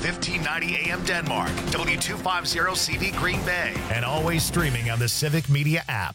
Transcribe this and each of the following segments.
1590 AM Denmark, W250CV Green Bay, and always streaming on the Civic Media app.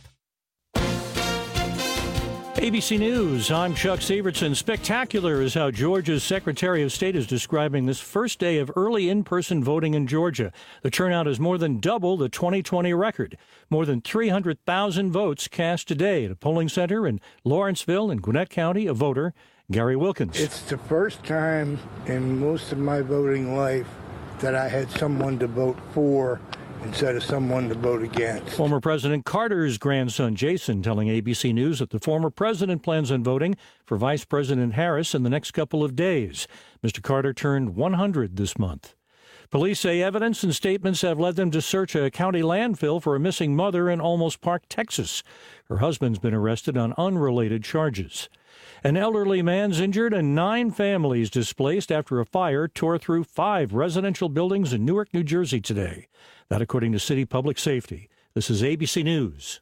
ABC News, I'm Chuck Severson. Spectacular is how Georgia's Secretary of State is describing this first day of early in-person voting in Georgia. The turnout is more than double the 2020 record. More than 300,000 votes cast today at a polling center in Lawrenceville in Gwinnett County. A voter, Gary Wilkins. It's the first time in most of my voting life that I had someone to vote for instead of someone to vote against. Former President Carter's grandson, Jason, telling ABC News that the former president plans on voting for Vice President Harris in the next couple of days. Mr. Carter turned 100 this month. Police say evidence and statements have led them to search a county landfill for a missing mother in Olmos Park, Texas. Her husband's been arrested on unrelated charges. An elderly man's injured and 9 families displaced after a fire tore through 5 residential buildings in Newark, New Jersey today. That according to City Public Safety. This is ABC News.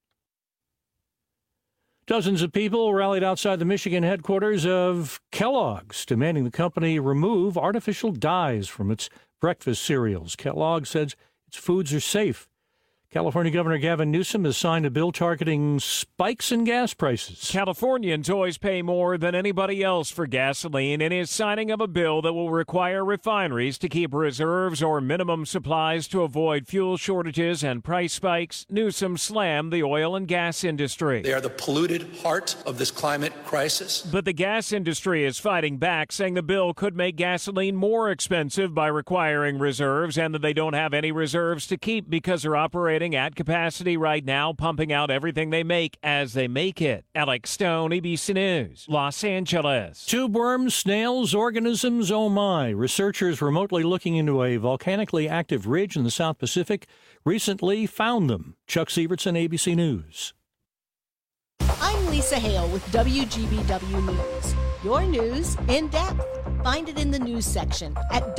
Dozens of people rallied outside the Michigan headquarters of Kellogg's, demanding the company remove artificial dyes from its breakfast cereals. Kellogg says its foods are safe. California Governor Gavin Newsom has signed a bill targeting spikes in gas prices. Californians always pay more than anybody else for gasoline, and is signing of a bill that will require refineries to keep reserves or minimum supplies to avoid fuel shortages and price spikes. Newsom slammed the oil and gas industry. They are the polluted heart of this climate crisis. But the gas industry is fighting back, saying the bill could make gasoline more expensive by requiring reserves, and that they don't have any reserves to keep because they're operating at capacity right now, pumping out everything they make as they make it. Alex Stone, ABC News, Los Angeles. Tube worms, snails, organisms, oh my. Researchers remotely looking into a volcanically active ridge in the South Pacific recently found them. Chuck Severson, ABC News. I'm Lisa Hale with WGBW News. Your news in depth. Find it in the news section at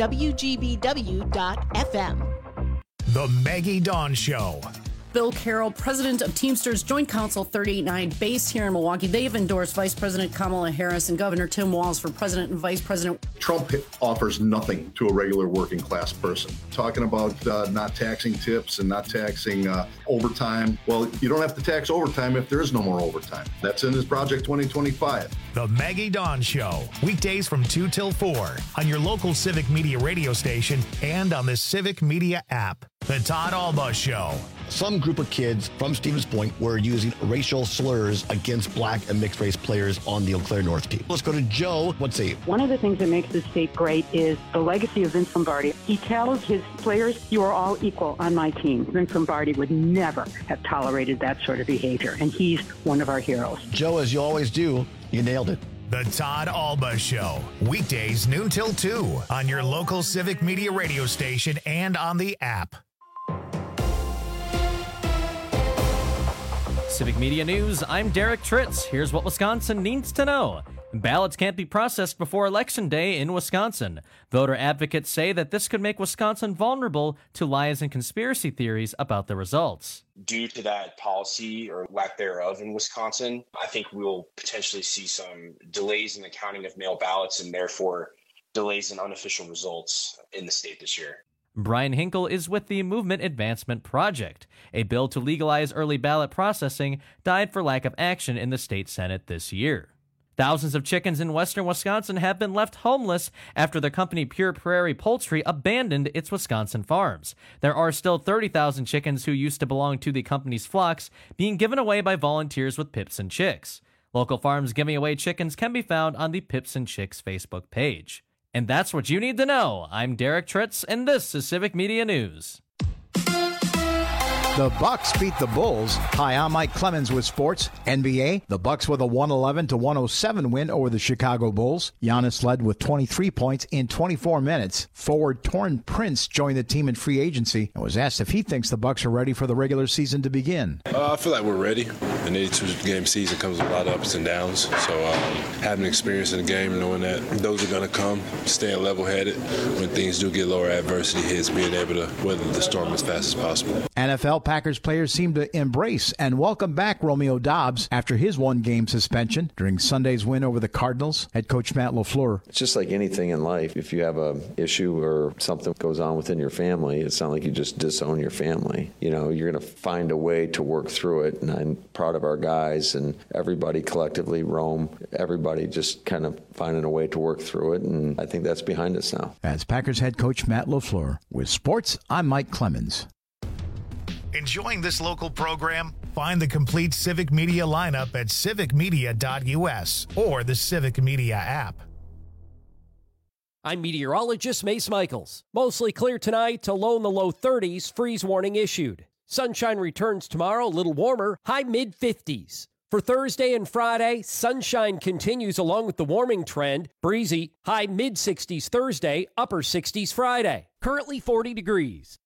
WGBW.FM. The Maggie Dawn Show. Bill Carroll, president of Teamsters Joint Council 389, based here in Milwaukee. They've endorsed Vice President Kamala Harris and Governor Tim Walz for president and vice president. Trump offers nothing to a regular working class person. Talking about not taxing tips and not taxing overtime. Well, you don't have to tax overtime if there is no more overtime. That's in his Project 2025. The Maggie Dawn Show. Weekdays from 2 till 4 on your local Civic Media radio station and on the Civic Media app. The Todd Alba Show. Some group of kids from Stevens Point were using racial slurs against black and mixed race players on the Eau Claire North team. Let's go to Joe. Let's see. One of the things that makes this state great is the legacy of Vince Lombardi. He tells his players, you are all equal on my team. Vince Lombardi would never have tolerated that sort of behavior, and he's one of our heroes. Joe, as you always do, you nailed it. The Todd Alba Show. Weekdays noon till 2 on your local Civic Media radio station and on the app. Civic Media News, I'm Derek Tritz. Here's what Wisconsin needs to know. Ballots can't be processed before Election Day in Wisconsin. Voter advocates say that this could make Wisconsin vulnerable to lies and conspiracy theories about the results. Due to that policy or lack thereof in Wisconsin, I think we'll potentially see some delays in the counting of mail ballots and therefore delays in unofficial results in the state this year. Brian Hinkle is with the Movement Advancement Project. A bill to legalize early ballot processing died for lack of action in the state Senate this year. Thousands of chickens in western Wisconsin have been left homeless after the company Pure Prairie Poultry abandoned its Wisconsin farms. There are still 30,000 chickens who used to belong to the company's flocks being given away by volunteers with Pips and Chicks. Local farms giving away chickens can be found on the Pips and Chicks Facebook page. And that's what you need to know. I'm Derek Tritz, and this is Civic Media News. The Bucks beat the Bulls. Hi, I'm Mike Clemens with sports. NBA, the Bucks with a 111-107 win over the Chicago Bulls. Giannis led with 23 points in 24 minutes. Forward Torrin Prince joined the team in free agency and was asked if he thinks the Bucks are ready for the regular season to begin. I feel like we're ready. An 82-game season comes with a lot of ups and downs. So having experience in the game, knowing that those are going to come, staying level-headed when things do get lower, adversity hits, being able to weather the storm as fast as possible. NFL Packers players seem to embrace and welcome back Romeo Doubs after his one-game suspension during Sunday's win over the Cardinals. Head coach Matt LaFleur. It's just like anything in life. If you have an issue or something goes on within your family, it's not like you just disown your family. You know, you're going to find a way to work through it, and I'm proud of our guys and everybody collectively, Rome, everybody just kind of finding a way to work through it, and I think that's behind us now. That's Packers head coach Matt LaFleur. With sports, I'm Mike Clemens. Enjoying this local program? Find the complete Civic Media lineup at civicmedia.us or the Civic Media app. I'm meteorologist Mace Michaels. Mostly clear tonight to low in the low 30s, freeze warning issued. Sunshine returns tomorrow, a little warmer, high mid-50s. For Thursday and Friday, sunshine continues along with the warming trend. Breezy, high mid-60s Thursday, upper 60s Friday. Currently 40 degrees.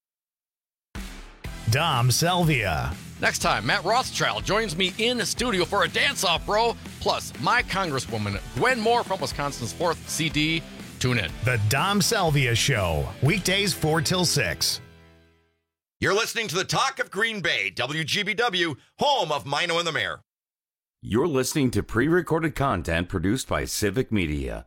Dom Selvia. Next time, Matt Rothschild joins me in the studio for a dance-off, bro. Plus, my Congresswoman, Gwen Moore from Wisconsin's 4th CD. Tune in. The Dom Selvia Show. Weekdays 4 till 6. You're listening to the Talk of Green Bay, WGBW, home of Mino and the Mayor. You're listening to pre-recorded content produced by Civic Media.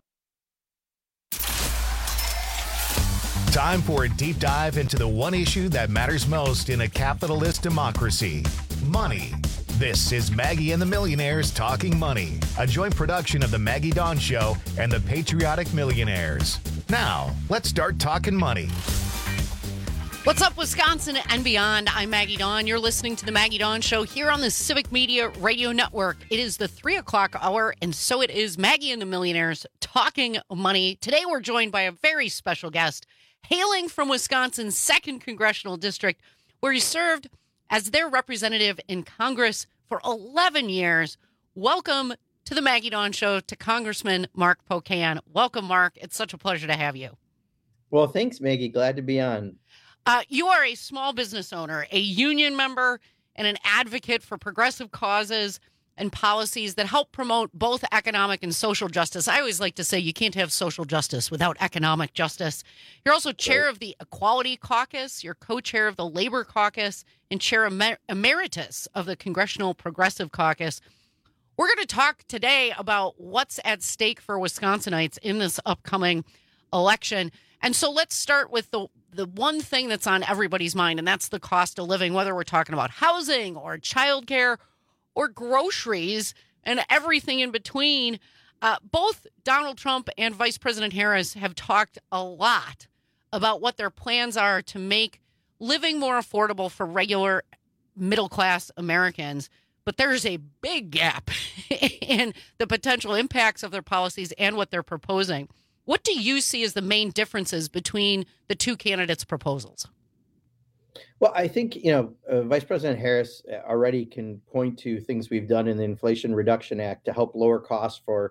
Time for a deep dive into the one issue that matters most in a capitalist democracy: money. This is Maggie and the Millionaires Talking Money, a joint production of The Maggie Dawn Show and The Patriotic Millionaires. Now, let's start talking money. What's up, Wisconsin and beyond? I'm Maggie Dawn. You're listening to The Maggie Dawn Show here on the Civic Media Radio Network. It is the 3 o'clock hour, and so it is Maggie and the Millionaires Talking Money. Today, we're joined by a very special guest, hailing from Wisconsin's 2nd Congressional District, where he served as their representative in Congress for 11 years. Welcome to the Maggie Dawn Show to Congressman Mark Pocan. Welcome, Mark. It's such a pleasure to have you. Well, thanks, Maggie. Glad to be on. You are a small business owner, a union member, and an advocate for progressive causes and policies that help promote both economic and social justice. I always like to say you can't have social justice without economic justice. You're also chair of the Equality Caucus, you're co-chair of the Labor Caucus, and chair emeritus of the Congressional Progressive Caucus. We're going to talk today about what's at stake for Wisconsinites in this upcoming election. And so let's start with the one thing that's on everybody's mind, and that's the cost of living, whether we're talking about housing or childcare or groceries and everything in between. Both Donald Trump and Vice President Harris have talked a lot about what their plans are to make living more affordable for regular middle-class Americans. But there's a big gap in the potential impacts of their policies and what they're proposing. What do you see as the main differences between the two candidates' proposals? Well, I think, Vice President Harris already can point to things we've done in the Inflation Reduction Act to help lower costs for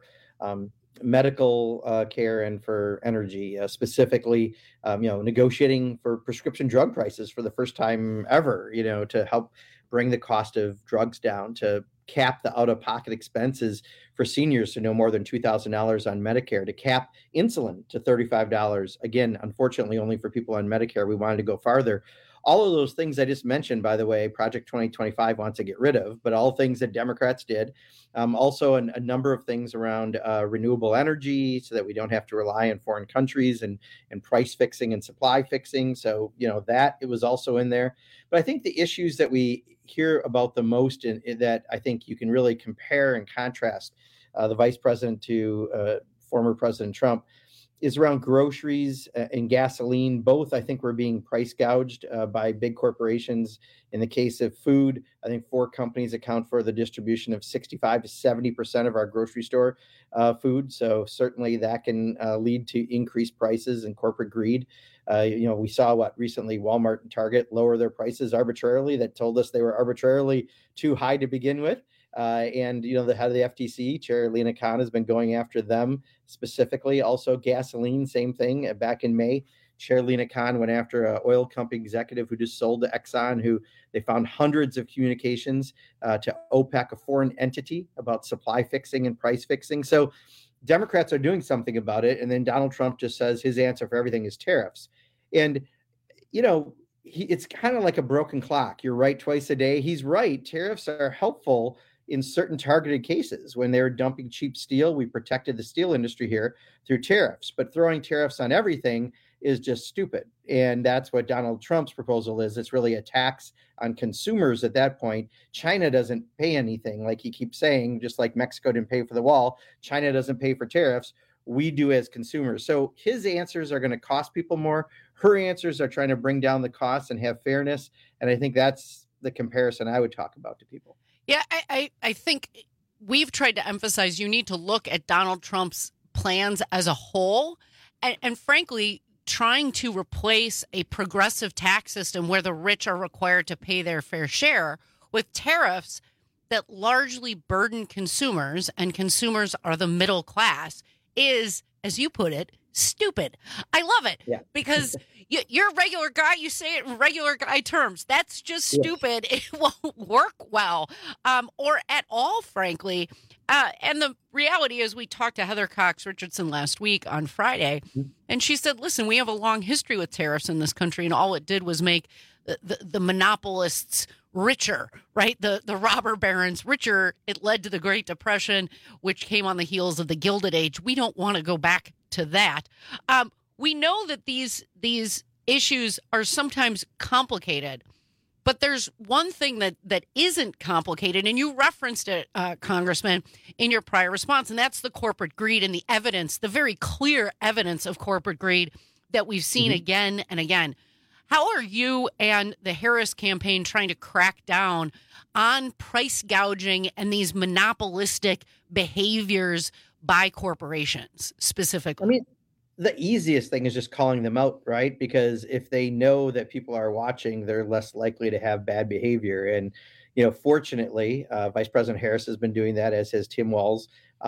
medical care and for energy, specifically, negotiating for prescription drug prices for the first time ever, to help bring the cost of drugs down, to cap the out-of-pocket expenses for seniors to no more than $2,000 on Medicare, to cap insulin to $35. Again, unfortunately, only for people on Medicare. We wanted to go farther. All of those things I just mentioned, by the way, Project 2025 wants to get rid of, but all things that Democrats did. Also, a number of things around renewable energy so that we don't have to rely on foreign countries and price fixing and supply fixing. So, that it was also in there. But I think the issues that we hear about the most in that I think you can really compare and contrast the vice president to former President Trump is around groceries and gasoline. Both, I think, were being price gouged by big corporations. In the case of food, I think 4 companies account for the distribution of 65 to 70% of our grocery store food. So certainly that can lead to increased prices and corporate greed. We saw recently Walmart and Target lower their prices arbitrarily. That told us they were arbitrarily too high to begin with. And the head of the FTC, Chair Lina Khan, has been going after them specifically. Also, gasoline, same thing. Back in May, Chair Lina Khan went after an oil company executive who just sold to Exxon, who they found hundreds of communications to OPEC, a foreign entity, about supply fixing and price fixing. So Democrats are doing something about it. And then Donald Trump just says his answer for everything is tariffs. And, it's kind of like a broken clock. You're right twice a day. He's right. Tariffs are helpful in certain targeted cases. When they were dumping cheap steel, we protected the steel industry here through tariffs. But throwing tariffs on everything is just stupid. And that's what Donald Trump's proposal is. It's really a tax on consumers at that point. China doesn't pay anything, like he keeps saying, just like Mexico didn't pay for the wall. China doesn't pay for tariffs. We do as consumers. So his answers are going to cost people more. Her answers are trying to bring down the costs and have fairness. And I think that's the comparison I would talk about to people. Yeah, I think we've tried to emphasize you need to look at Donald Trump's plans as a whole. And frankly, trying to replace a progressive tax system where the rich are required to pay their fair share with tariffs that largely burden consumers, and consumers are the middle class, is, as you put it, stupid. I love it because you're a regular guy. You say it in regular guy terms. That's just stupid. Yes. It won't work well or at all, frankly. And the reality is we talked to Heather Cox Richardson last week on Friday, and she said, listen, we have a long history with tariffs in this country, and all it did was make the monopolists richer, right? The robber barons richer. It led to the Great Depression, which came on the heels of the Gilded Age. We don't want to go back to that. We know that these issues are sometimes complicated, but there's one thing that isn't complicated, and you referenced it, Congressman, in your prior response, and that's the corporate greed and the evidence, the very clear evidence of corporate greed that we've seen again and again. How are you and the Harris campaign trying to crack down on price gouging and these monopolistic behaviors by corporations specifically? I mean, the easiest thing is just calling them out, right? Because if they know that people are watching, they're less likely to have bad behavior. And, fortunately, Vice President Harris has been doing that, as has Tim Walz.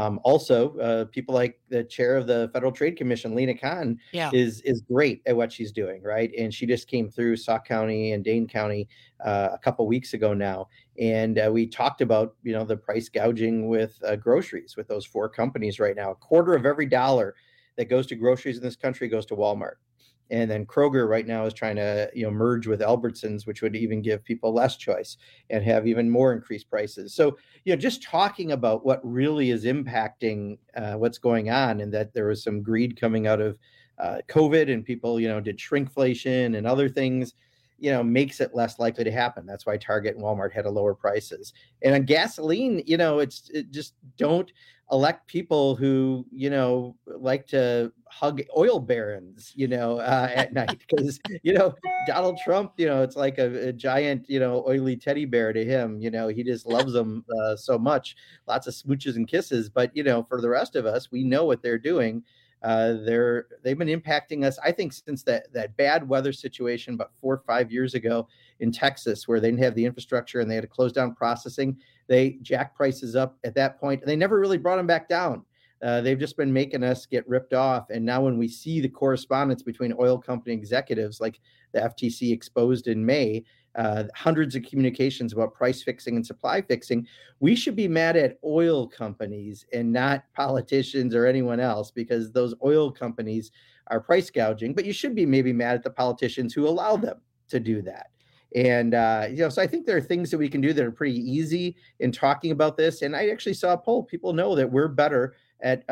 Also, people like the chair of the Federal Trade Commission, Lena Khan, is great at what she's doing, right? And she just came through Sauk County and Dane County a couple weeks ago now. And we talked about, the price gouging with groceries with those 4 companies right now. A quarter of every dollar that goes to groceries in this country goes to Walmart. And then Kroger right now is trying to, merge with Albertsons, which would even give people less choice and have even more increased prices. So, just talking about what really is impacting what's going on, and that there was some greed coming out of COVID, and people, did shrinkflation and other things, makes it less likely to happen. That's why Target and Walmart had lower prices. And on gasoline, it just don't elect people who, like to hug oil barons, at night, because, Donald Trump, it's like a giant, oily teddy bear to him. He just loves them so much, lots of smooches and kisses. But, for the rest of us, we know what they're doing. They've been impacting us, I think, since that bad weather situation about 4 or 5 years ago in Texas, where they didn't have the infrastructure and they had to close down processing. They jacked prices up at that point, and they never really brought them back down. They've just been making us get ripped off. And now when we see the correspondence between oil company executives, like the FTC exposed in May, hundreds of communications about price fixing and supply fixing, we should be mad at oil companies and not politicians or anyone else, because those oil companies are price gouging. But you should be maybe mad at the politicians who allow them to do that. And, so I think there are things that we can do that are pretty easy in talking about this. And I actually saw a poll. People know that we're better at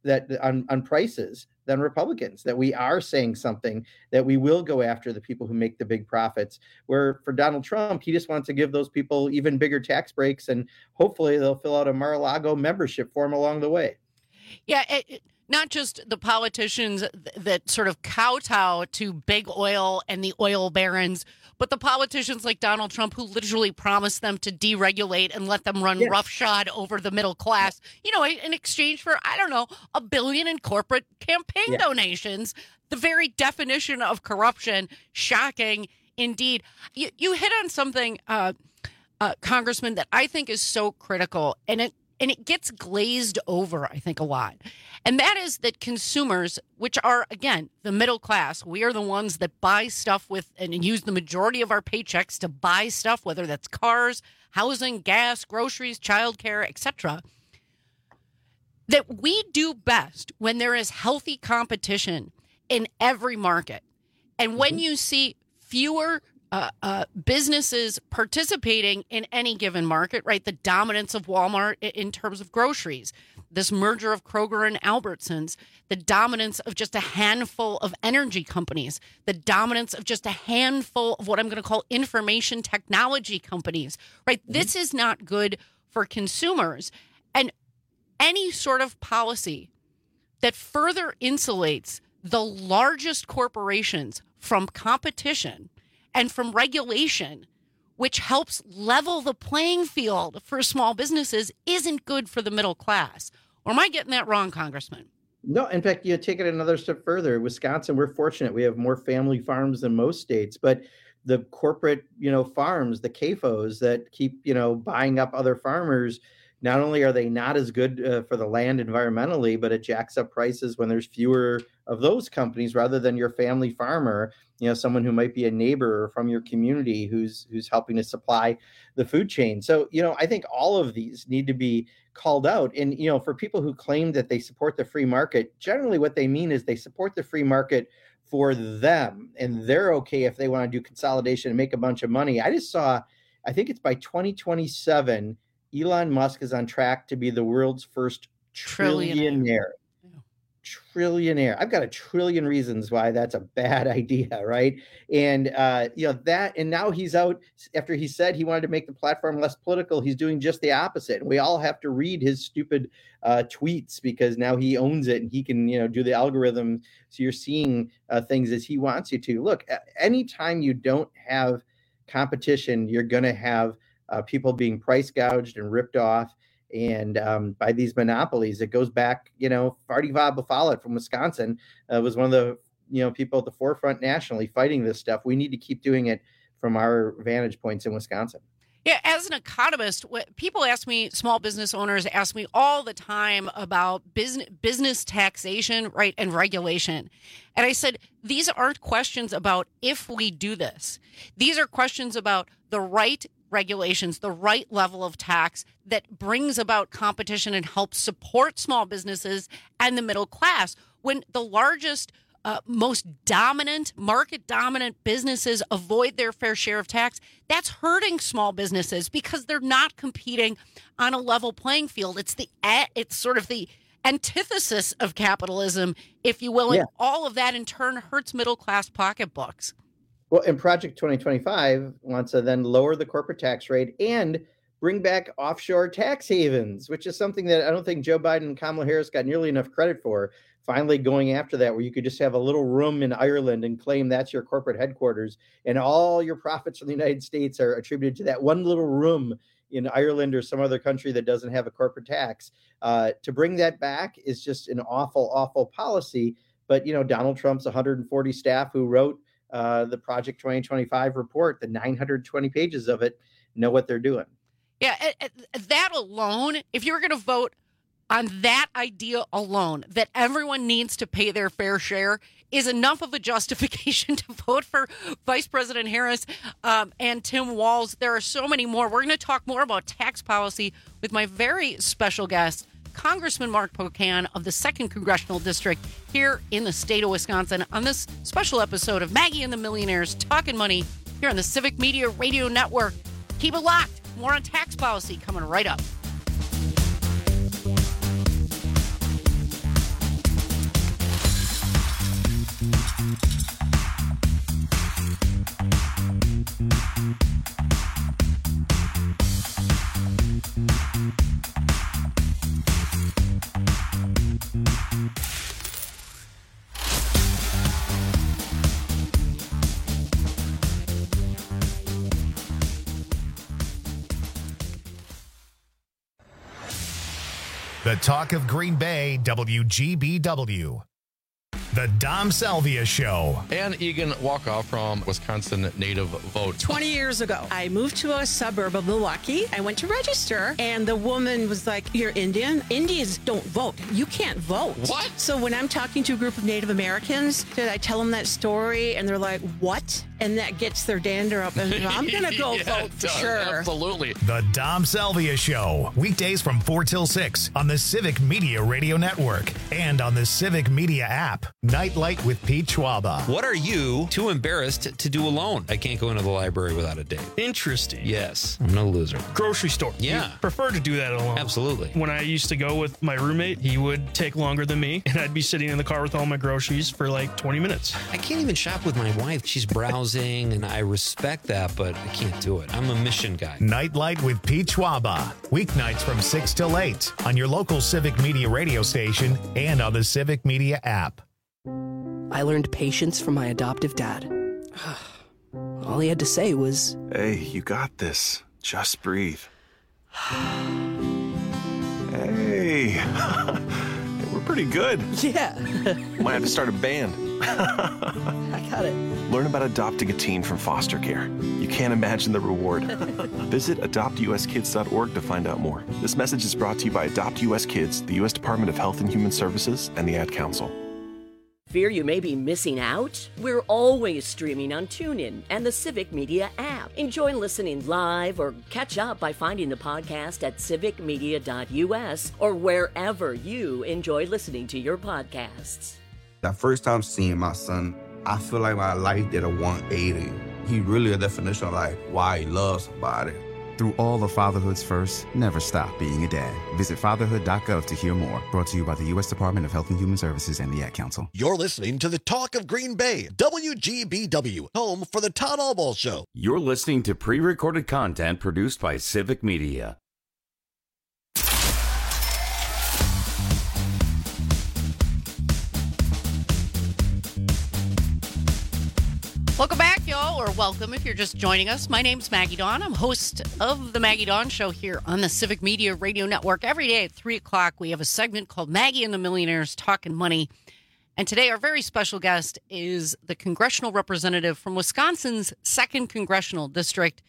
on prices than Republicans, that we are saying something, that we will go after the people who make the big profits. Where for Donald Trump, he just wants to give those people even bigger tax breaks, and hopefully they'll fill out a Mar-a-Lago membership form along the way. Yeah, not just the politicians that sort of kowtow to big oil and the oil barons, but the politicians like Donald Trump, who literally promised them to deregulate and let them run roughshod over the middle class, in exchange for, $1 billion in corporate campaign donations. The very definition of corruption. Shocking indeed. You hit on something, Congressman, that I think is so critical, and it gets glazed over, I think, a lot. And that is that consumers, which are, again, the middle class, we are the ones that buy stuff with and use the majority of our paychecks to buy stuff, whether that's cars, housing, gas, groceries, childcare, etc., that we do best when there is healthy competition in every market. And when you see fewer businesses participating in any given market, right? The dominance of Walmart in terms of groceries, this merger of Kroger and Albertsons, the dominance of just a handful of energy companies, the dominance of just a handful of what I'm going to call information technology companies, right? Mm-hmm. This is not good for consumers. And any sort of policy that further insulates the largest corporations from competition and from regulation, which helps level the playing field for small businesses, isn't good for the middle class. Or am I getting that wrong, Congressman? No, in fact, you take it another step further. Wisconsin, we're fortunate. We have more family farms than most states, but the corporate, farms, the CAFOs that keep, buying up other farmers, not only are they not as good for the land environmentally, but it jacks up prices when there's fewer of those companies rather than your family farmer, someone who might be a neighbor or from your community who's helping to supply the food chain. So, I think all of these need to be called out. And, for people who claim that they support the free market, generally what they mean is they support the free market for them, and they're okay if they want to do consolidation and make a bunch of money. I just saw, I think it's by 2027, Elon Musk is on track to be the world's first trillionaire. Trillionaire. I've got a trillion reasons why that's a bad idea, right? And that, and now he's out after he said he wanted to make the platform less political. He's doing just the opposite. And we all have to read his stupid tweets because now he owns it and he can, do the algorithm. So you're seeing things as he wants you to. Look, anytime you don't have competition, you're going to have people being price gouged and ripped off. And by these monopolies, it goes back, Farty Follett from Wisconsin was one of the, people at the forefront nationally fighting this stuff. We need to keep doing it from our vantage points in Wisconsin. Yeah, as an economist, people ask me, small business owners ask me all the time about business taxation, right, and regulation. And I said, these aren't questions about if we do this. These are questions about the right regulations, the right level of tax that brings about competition and helps support small businesses and the middle class. When the largest, most dominant, market-dominant businesses avoid their fair share of tax, that's hurting small businesses because they're not competing on a level playing field. It's sort of the antithesis of capitalism, if you will, and all of that in turn hurts middle-class pocketbooks. Well, and Project 2025 wants to then lower the corporate tax rate and bring back offshore tax havens, which is something that I don't think Joe Biden and Kamala Harris got nearly enough credit for, finally going after that, where you could just have a little room in Ireland and claim that's your corporate headquarters, and all your profits from the United States are attributed to that one little room in Ireland or some other country that doesn't have a corporate tax. To bring that back is just an awful, awful policy. But, Donald Trump's 140 staff who wrote the Project 2025 report, the 920 pages of it, know what they're doing. Yeah, that alone, if you were going to vote on that idea alone, that everyone needs to pay their fair share, is enough of a justification to vote for Vice President Harris and Tim Walz. There are so many more. We're going to talk more about tax policy with my very special guest, Congressman Mark Pocan of the 2nd Congressional District here in the state of Wisconsin on this special episode of Maggie and the Millionaires Talking Money here on the Civic Media Radio Network. Keep it locked. More on tax policy coming right up. The talk of Green Bay, WGBW. The Dom Salvia Show. Ann Egan Walkoff from Wisconsin Native Vote. 20 years ago, I moved to a suburb of Milwaukee. I went to register, and the woman was like, "You're Indian? Indians don't vote. You can't vote." What? So when I'm talking to a group of Native Americans, I tell them that story, and they're like, "What?" And that gets their dander up, and I'm going to go vote for sure. Absolutely. The Dom Salvia Show. Weekdays from 4 till 6 on the Civic Media Radio Network and on the Civic Media app. Nightlight with Pete Schwaba. What are you too embarrassed to do alone? I can't go into the library without a date. Interesting. Yes, I'm no loser. Grocery store. Yeah. You prefer to do that alone. Absolutely. When I used to go with my roommate, he would take longer than me, and I'd be sitting in the car with all my groceries for like 20 minutes. I can't even shop with my wife. She's browsing, and I respect that, but I can't do it. I'm a mission guy. Nightlight with Pete Schwaba. Weeknights from 6 till 8 on your local Civic Media radio station and on the Civic Media app. I learned patience from my adoptive dad. All he had to say was, "Hey, you got this. Just breathe." Hey, we're pretty good. Yeah. Might have to start a band. I got it. Learn about adopting a teen from foster care. You can't imagine the reward. Visit adoptuskids.org to find out more. This message is brought to you by Adopt US Kids, the U.S. Department of Health and Human Services, and the Ad Council. Fear you may be missing out? We're always streaming on TuneIn and the Civic Media app. Enjoy listening live or catch up by finding the podcast at civicmedia.us or wherever you enjoy listening to your podcasts. The first time seeing my son, I feel like my life did a 180. He really a definition of like why he loves somebody. Through all the fatherhood's first, never stop being a dad. Visit fatherhood.gov to hear more. Brought to you by the U.S. Department of Health and Human Services and the Ad Council. You're listening to the Talk of Green Bay, WGBW, home for the Todd Albaugh Show. You're listening to pre-recorded content produced by Civic Media. Welcome back, y'all, or welcome if you're just joining us. My name's Maggie Dawn. I'm host of the Maggie Dawn Show here on the Civic Media Radio Network. Every day at 3 o'clock, we have a segment called Maggie and the Millionaires Talking Money. And today, our very special guest is the congressional representative from Wisconsin's 2nd Congressional District.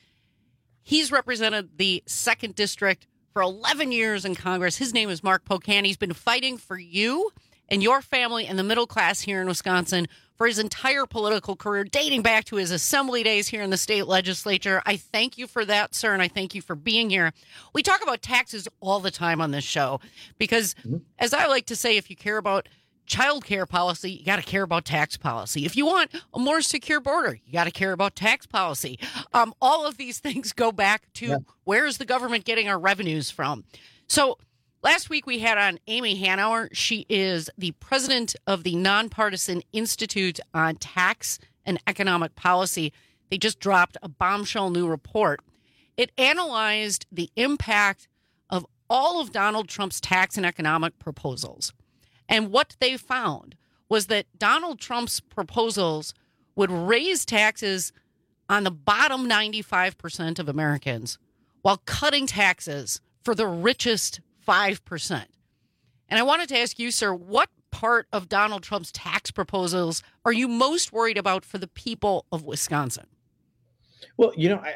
He's represented the 2nd District for 11 years in Congress. His name is Mark Pocan. He's been fighting for you and your family and the middle class here in Wisconsin for his entire political career, dating back to his assembly days here in the state legislature. I thank you for that, sir, and I thank you for being here. We talk about taxes all the time on this show because, as I like to say, if you care about child care policy, you got to care about tax policy. If you want a more secure border, you got to care about tax policy. All of these things go back to where is the government getting our revenues from? So last week, we had on Amy Hanauer. She is the president of the Nonpartisan Institute on Tax and Economic Policy. They just dropped a bombshell new report. It analyzed the impact of all of Donald Trump's tax and economic proposals. And what they found was that Donald Trump's proposals would raise taxes on the bottom 95% of Americans while cutting taxes for the richest 5%. And I wanted to ask you, sir, what part of Donald Trump's tax proposals are you most worried about for the people of Wisconsin? Well,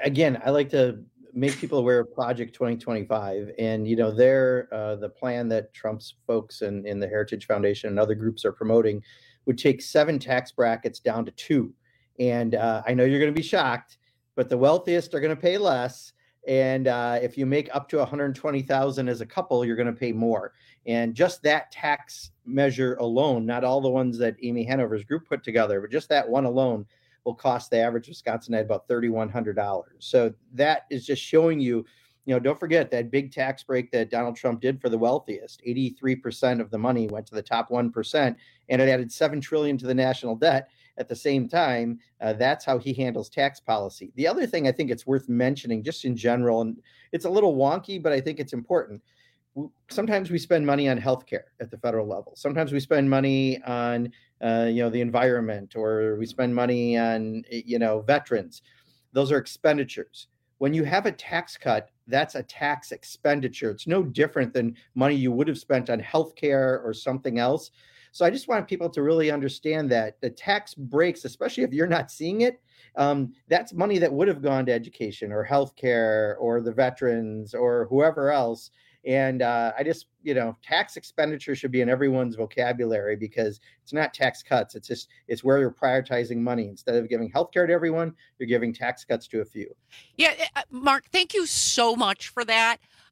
I like to make people aware of Project 2025. And, they're the plan that Trump's folks in the Heritage Foundation and other groups are promoting would take 7 tax brackets down to 2. And I know you're going to be shocked, but the wealthiest are going to pay less. And if you make up to $120,000 as a couple, you're going to pay more. And just that tax measure alone, not all the ones that Amy Hanover's group put together, but just that one alone will cost the average Wisconsinite about $3,100. So that is just showing you, don't forget that big tax break that Donald Trump did for the wealthiest. 83% of the money went to the top 1%, and it added $7 trillion to the national debt. At the same time, that's how he handles tax policy. The other thing I think it's worth mentioning just in general, and it's a little wonky, but I think it's important. Sometimes we spend money on healthcare at the federal level. Sometimes we spend money on, the environment, or we spend money on, veterans. Those are expenditures. When you have a tax cut, that's a tax expenditure. It's no different than money you would have spent on healthcare or something else. So I just want people to really understand that the tax breaks, especially if you're not seeing it, that's money that would have gone to education or healthcare or the veterans or whoever else. And I just, tax expenditure should be in everyone's vocabulary because it's not tax cuts. It's where you're prioritizing money. Instead of giving healthcare to everyone, you're giving tax cuts to a few. Yeah, Mark, thank you so much for that.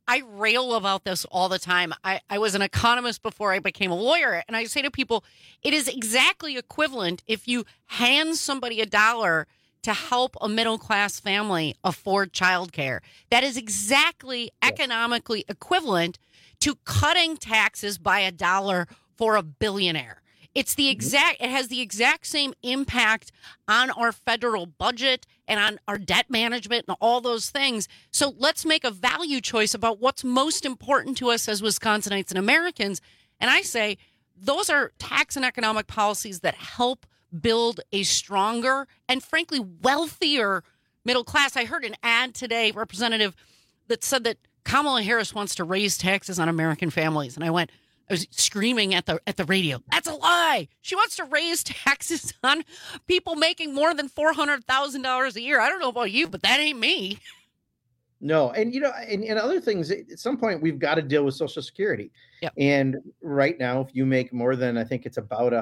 I rail about this all the time. I was an economist before I became a lawyer, and I say to people, it is exactly equivalent if you hand somebody $1 to help a middle-class family afford childcare. That is exactly economically equivalent to cutting taxes by $1 for a billionaire. It's the exact. It has the exact same impact on our federal budget and on our debt management and all those things. So let's make a value choice about what's most important to us as Wisconsinites and Americans. And I say those are tax and economic policies that help build a stronger and, frankly, wealthier middle class. I heard an ad today, Representative, that said that Kamala Harris wants to raise taxes on American families, and I was screaming at the radio. That's a lie. She wants to raise taxes on people making more than $400,000 a year. I don't know about you, but that ain't me. No. And, and other things, at some point, we've got to deal with Social Security. Yep. And right now, if you make more than, I think it's about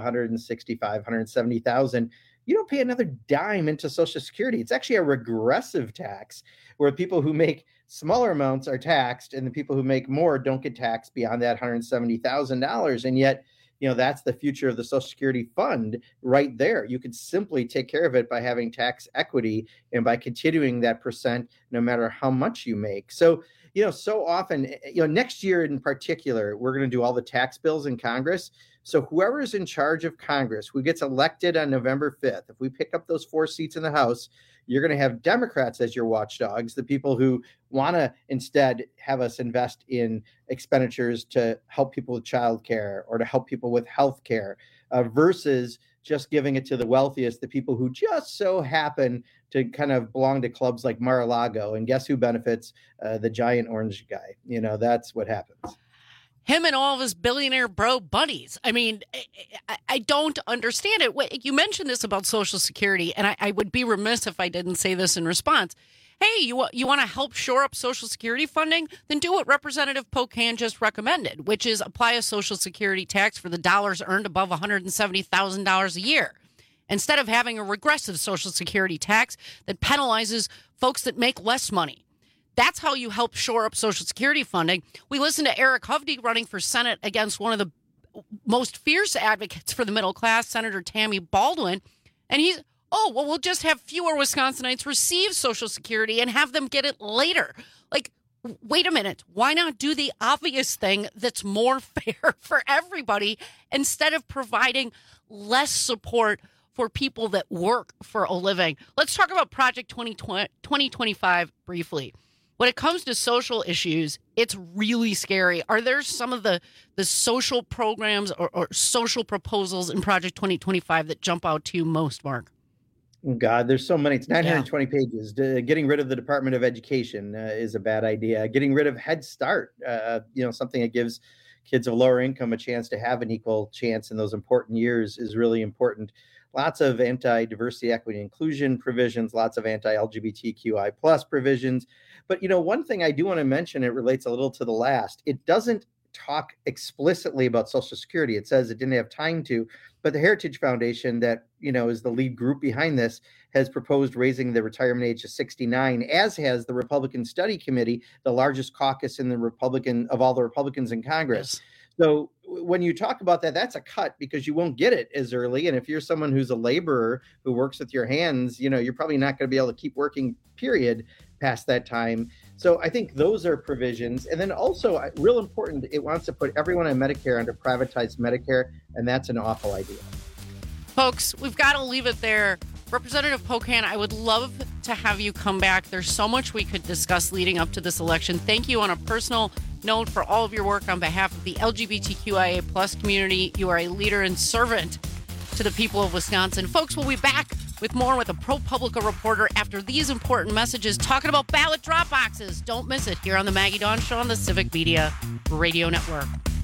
170,000, you don't pay another dime into Social Security. It's actually a regressive tax where people who make smaller amounts are taxed and the people who make more don't get taxed beyond that $170,000. And yet, that's the future of the Social Security fund right there. You could simply take care of it by having tax equity and by continuing that percent no matter how much you make. So, so often, next year in particular, we're going to do all the tax bills in Congress. So whoever is in charge of Congress, who gets elected on November 5th, if we pick up those 4 seats in the House, you're going to have Democrats as your watchdogs, the people who want to instead have us invest in expenditures to help people with childcare or to help people with health care versus just giving it to the wealthiest, the people who just so happen to kind of belong to clubs like Mar-a-Lago. And guess who benefits? The giant orange guy. That's what happens. Him and all of his billionaire bro buddies. I mean, I don't understand it. You mentioned this about Social Security, and I would be remiss if I didn't say this in response. Hey, you want to help shore up Social Security funding? Then do what Representative Pocan just recommended, which is apply a Social Security tax for the dollars earned above $170,000 a year, instead of having a regressive Social Security tax that penalizes folks that make less money. That's how you help shore up Social Security funding. We listened to Eric Hovde running for Senate against one of the most fierce advocates for the middle class, Senator Tammy Baldwin. And we'll just have fewer Wisconsinites receive Social Security and have them get it later. Like, wait a minute. Why not do the obvious thing that's more fair for everybody instead of providing less support for people that work for a living? Let's talk about Project 2025 briefly. When it comes to social issues, it's really scary. Are there some of the social programs or social proposals in Project 2025 that jump out to you most, Mark? Oh God, there's so many. It's 920 pages. Getting rid of the Department of Education is a bad idea. Getting rid of Head Start, something that gives kids of lower income a chance to have an equal chance in those important years is really important. Lots of anti-diversity, equity, inclusion provisions, lots of anti-LGBTQI plus provisions. But, one thing I do want to mention, it relates a little to the last. It doesn't talk explicitly about Social Security. It says it didn't have time to, but the Heritage Foundation that, is the lead group behind this has proposed raising the retirement age to 69, as has the Republican Study Committee, the largest caucus in of all the Republicans in Congress. Yes. So when you talk about that, that's a cut because you won't get it as early. And if you're someone who's a laborer who works with your hands, you're probably not going to be able to keep working, period, past that time. So I think those are provisions. And then also, real important, it wants to put everyone on Medicare under privatized Medicare, and that's an awful idea. Folks, we've got to leave it there. Representative Pocan, I would love to have you come back. There's so much we could discuss leading up to this election. Thank you on a personal note for all of your work on behalf of the LGBTQIA plus community. You are a leader and servant to the people of Wisconsin. Folks, we'll be back with more with a ProPublica reporter after these important messages talking about ballot drop boxes. Don't miss it here on the Maggie Dawn Show on the Civic Media Radio Network.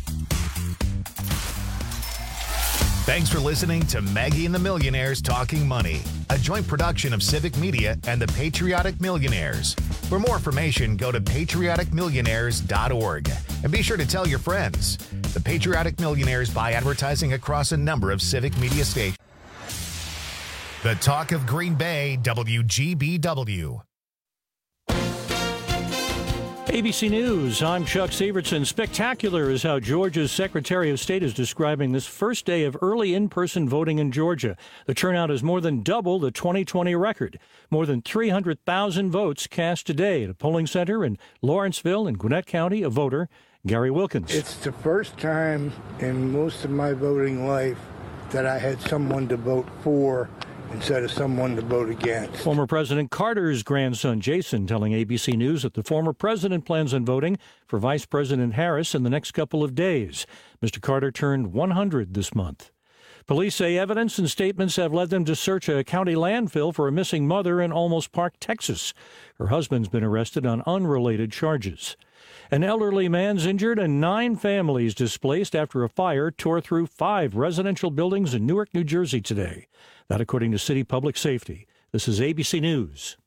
Thanks for listening to Maggie and the Millionaires Talking Money, a joint production of Civic Media and the Patriotic Millionaires. For more information, go to patrioticmillionaires.org and be sure to tell your friends. The Patriotic Millionaires buy advertising across a number of Civic Media stations. The Talk of Green Bay, WGBW. ABC News, I'm Chuck Severson. Spectacular is how Georgia's Secretary of State is describing this first day of early in-person voting in Georgia. The turnout is more than double the 2020 record. More than 300,000 votes cast today at a polling center in Lawrenceville in Gwinnett County. A voter, Gary Wilkins. It's the first time in most of my voting life that I had someone to vote for instead of someone to vote against. Former President Carter's grandson, Jason, telling ABC News that the former president plans on voting for Vice President Harris in the next couple of days. Mr. Carter turned 100 this month. Police say evidence and statements have led them to search a county landfill for a missing mother in Olmos Park, Texas. Her husband's been arrested on unrelated charges. An elderly man's injured and 9 families displaced after a fire tore through 5 residential buildings in Newark, New Jersey today. That according to City Public Safety. This is ABC News.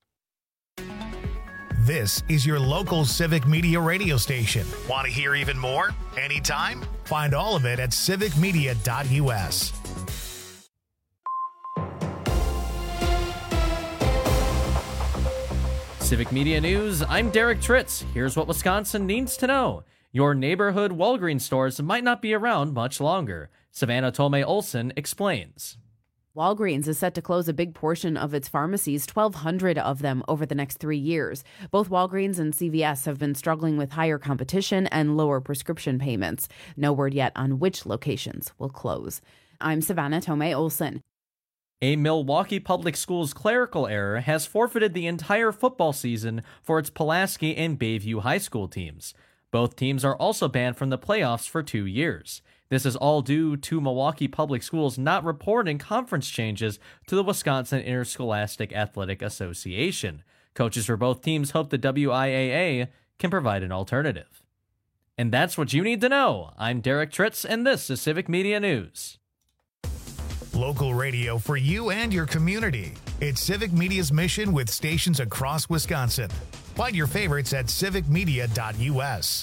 This is your local Civic Media radio station. Want to hear even more? Anytime? Find all of it at civicmedia.us. Civic Media News, I'm Derek Tritz. Here's what Wisconsin needs to know. Your neighborhood Walgreens stores might not be around much longer. Savannah Tomei Olson explains. Walgreens is set to close a big portion of its pharmacies, 1,200 of them over the next 3 years. Both Walgreens and CVS have been struggling with higher competition and lower prescription payments. No word yet on which locations will close. I'm Savannah Tomei Olson. A Milwaukee Public Schools clerical error has forfeited the entire football season for its Pulaski and Bayview High School teams. Both teams are also banned from the playoffs for 2 years. This is all due to Milwaukee Public Schools not reporting conference changes to the Wisconsin Interscholastic Athletic Association. Coaches for both teams hope the WIAA can provide an alternative. And that's what you need to know. I'm Derek Tritz, and this is Civic Media News. Local radio for you and your community. It's Civic Media's mission with stations across Wisconsin. Find your favorites at civicmedia.us.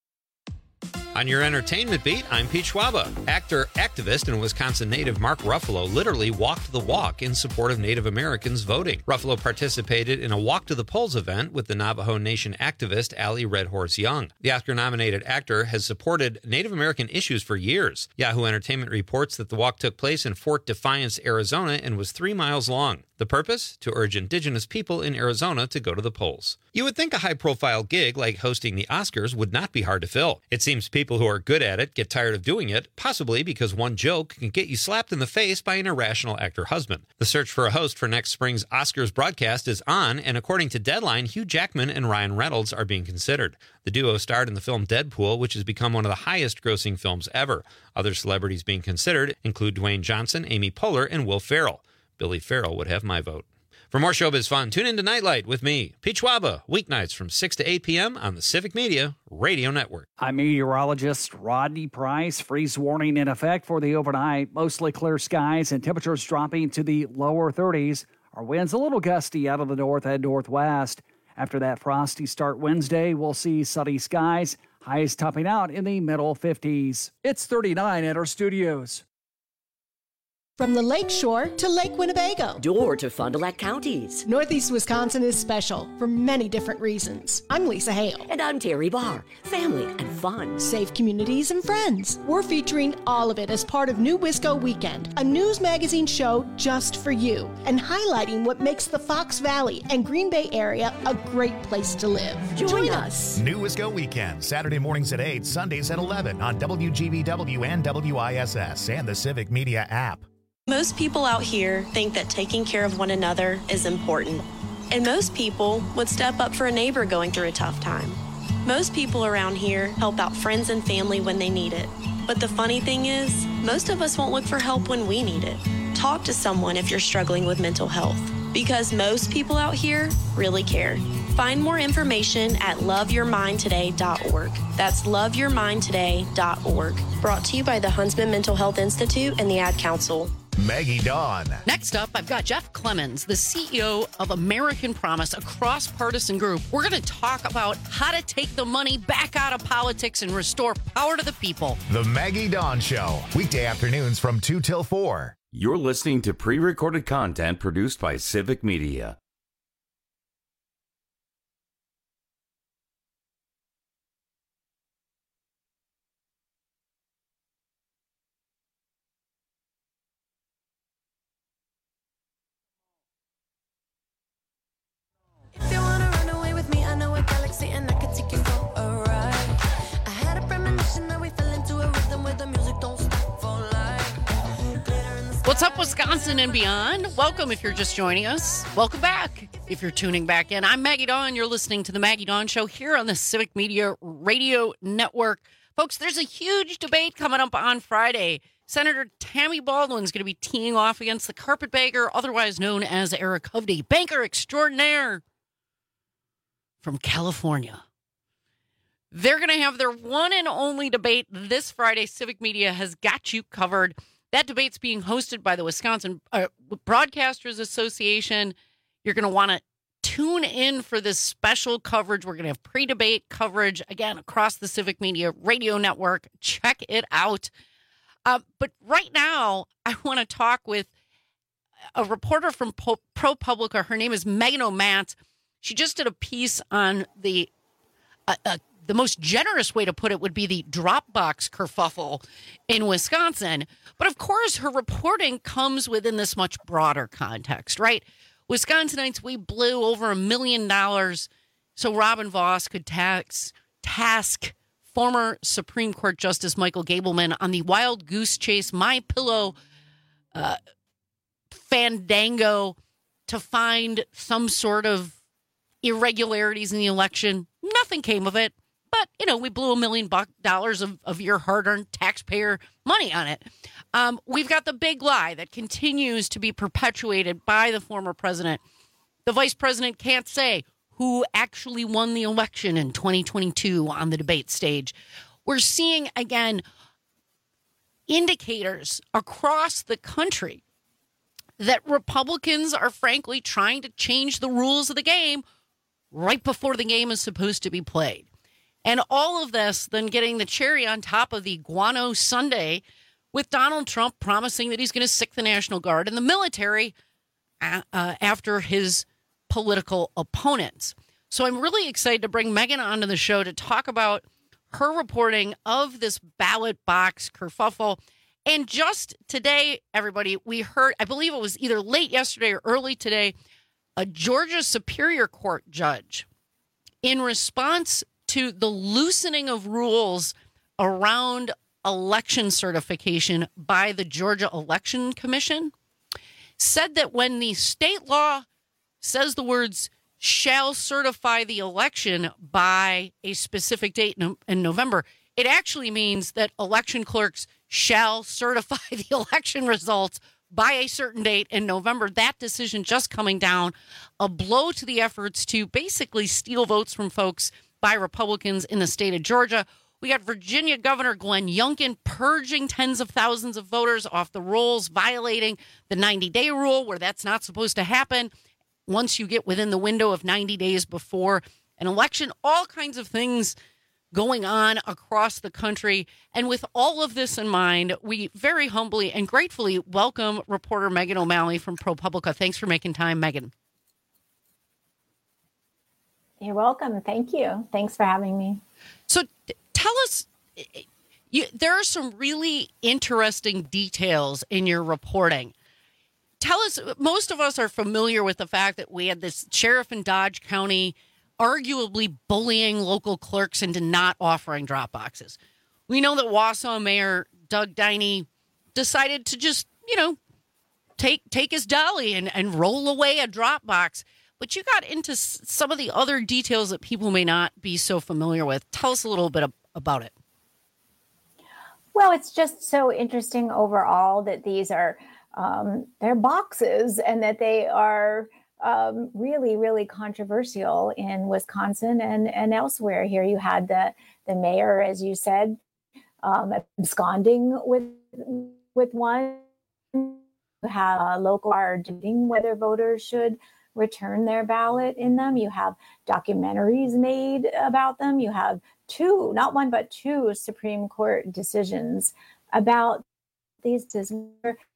On your entertainment beat, I'm Pete Schwaba. Actor, activist, and Wisconsin native Mark Ruffalo literally walked the walk in support of Native Americans voting. Ruffalo participated in a Walk to the Polls event with the Navajo Nation activist Allie Red Horse Young. The Oscar-nominated actor has supported Native American issues for years. Yahoo Entertainment reports that the walk took place in Fort Defiance, Arizona, and was 3 miles long. The purpose? To urge Indigenous people in Arizona to go to the polls. You would think a high-profile gig like hosting the Oscars would not be hard to fill. It seems people who are good at it get tired of doing it, possibly because one joke can get you slapped in the face by an irrational actor husband. The search for a host for next spring's Oscars broadcast is on, and according to Deadline, Hugh Jackman and Ryan Reynolds are being considered. The duo starred in the film Deadpool, which has become one of the highest-grossing films ever. Other celebrities being considered include Dwayne Johnson, Amy Poehler, and Will Ferrell. Billy Farrell would have my vote. For more showbiz fun, tune in to Nightlight with me, Pete Schwaba, weeknights from 6 to 8 p.m. on the Civic Media Radio Network. I'm meteorologist Rodney Price. Freeze warning in effect for the overnight. Mostly clear skies and temperatures dropping to the lower 30s. Our winds a little gusty out of the north and northwest. After that frosty start Wednesday, we'll see sunny skies. Highs topping out in the middle 50s. It's 39 at our studios. From the Lake Shore to Lake Winnebago. Door to Fond du Lac counties. Northeast Wisconsin is special for many different reasons. I'm Lisa Hale. And I'm Terry Barr. Family and fun. Safe communities and friends. We're featuring all of it as part of New Wisco Weekend, a news magazine show just for you, and highlighting what makes the Fox Valley and Green Bay area a great place to live. Join us. New Wisco Weekend, Saturday mornings at 8, Sundays at 11 on WGBW and WISS and the Civic Media app. Most people out here think that taking care of one another is important. And most people would step up for a neighbor going through a tough time. Most people around here help out friends and family when they need it. But the funny thing is, most of us won't look for help when we need it. Talk to someone if you're struggling with mental health, because most people out here really care. Find more information at loveyourmindtoday.org. That's loveyourmindtoday.org. Brought to you by the Huntsman Mental Health Institute and the Ad Council. Maggie Dawn. Next up, I've got Jeff Clemens, the CEO of American Promise, a cross-partisan group. We're going to talk about how to take the money back out of politics and restore power to the people. The Maggie Dawn Show, weekday afternoons from 2 till 4. You're listening to pre-recorded content produced by Civic Media. What's up, Wisconsin and beyond? Welcome if you're just joining us. Welcome back if you're tuning back in. I'm Maggie Dawn. You're listening to The Maggie Dawn Show here on the Civic Media Radio Network. Folks, there's a huge debate coming up on Friday. Senator Tammy Baldwin's going to be teeing off against the carpetbagger, otherwise known as Eric Hovde, banker extraordinaire from California. They're going to have their one and only debate this Friday. Civic Media has got you covered. That debate's being hosted by the Wisconsin Broadcasters Association. You're going to want to tune in for this special coverage. We're going to have pre-debate coverage, again, across the Civic Media Radio Network. Check it out. But right now, I want to talk with a reporter from ProPublica. Her name is Megan O'Mats. She just did a piece on the most generous way to put it would be the Dropbox kerfuffle in Wisconsin. But of course, her reporting comes within this much broader context, right? Wisconsinites, we blew over $1 million so Robin Vos could task former Supreme Court Justice Michael Gableman on the wild goose chase, My Pillow fandango to find some sort of irregularities in the election. Nothing came of it. But, we blew $1 million of your hard-earned taxpayer money on it. We've got the big lie that continues to be perpetuated by the former president. The vice president can't say who actually won the election in 2022 on the debate stage. We're seeing, again, indicators across the country that Republicans are frankly trying to change the rules of the game right before the game is supposed to be played. And all of this then getting the cherry on top of the guano sundae with Donald Trump promising that he's going to sic the National Guard and the military after his political opponents. So I'm really excited to bring Megan onto the show to talk about her reporting of this ballot box kerfuffle. And just today, everybody, we heard, I believe it was either late yesterday or early today, a Georgia Superior Court judge, in response to the loosening of rules around election certification by the Georgia Election Commission, said that when the state law says the words shall certify the election by a specific date in November, it actually means that election clerks shall certify the election results by a certain date in November. That decision just coming down, a blow to the efforts to basically steal votes from folks by Republicans in the state of Georgia. We got Virginia Governor Glenn Youngkin purging tens of thousands of voters off the rolls, violating the 90-day rule where that's not supposed to happen once you get within the window of 90 days before an election. All kinds of things going on across the country. And with all of this in mind, we very humbly and gratefully welcome reporter Megan O'Malley from ProPublica. Thanks for making time, Megan. You're welcome. Thank you. Thanks for having me. So tell us, there are some really interesting details in your reporting. Tell us, most of us are familiar with the fact that we had this sheriff in Dodge County arguably bullying local clerks into not offering drop boxes. We know that Wausau Mayor Doug Diney decided to just, take his dolly and roll away a drop box. But you got into some of the other details that people may not be so familiar with. Tell us a little bit about it. Well, it's just so interesting overall that these are they're boxes and that they are really, really controversial in Wisconsin and elsewhere. Here you had the mayor, as you said, absconding with one. You have a local are debating whether voters should return their ballot in them. You have documentaries made about them. You have two, not one, but two Supreme Court decisions about these decisions